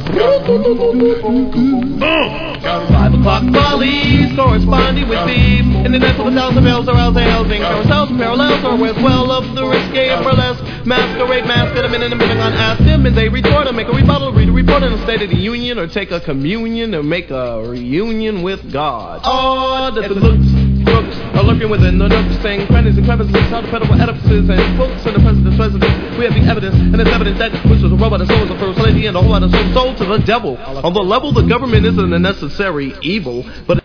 5 o'clock volleys corresponding with thieves. In the nest of 1,000 bells arouse housing. Carousels and parallels are with well of the risque and burlesque. Masquerade mask at a minute on ask them and they retort or make a rebuttal, read a report on the State of the Union or take a communion or make a reunion with God. Oh, that the looks are lurking within the nooks, saying crannies and crevices, how the federal edifices and quotes in the president's residence. We have the evidence, and it's evidence that which was a robot and soul was a first lady and a whole lot of soul sold to the devil. On the level, the government isn't a necessary evil, but